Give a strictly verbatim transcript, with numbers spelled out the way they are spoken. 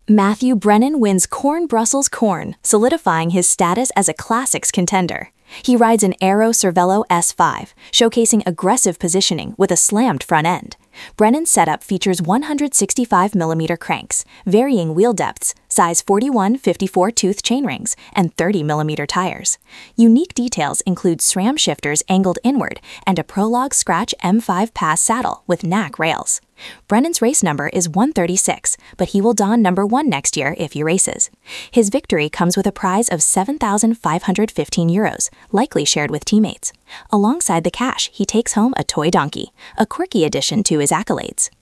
Matthew Brennan wins Corn Brussels Corn, solidifying his status as a classics contender. He rides an Aero Cervelo S five, showcasing aggressive positioning with a slammed front end. Brennan's setup features one hundred sixty-five millimeter cranks, varying wheel depths, size forty-one fifty-four tooth chainrings, and thirty millimeter tires. Unique details include SRAM shifters angled inward and a Prologue Scratch M five Pass saddle with N A C rails. Brennan's race number is one thirty-six, but he will don number one next year if he races. His victory comes with a prize of seven thousand five hundred fifteen euros, likely shared with teammates. Alongside the cash, he takes home a toy donkey, a quirky addition to his accolades.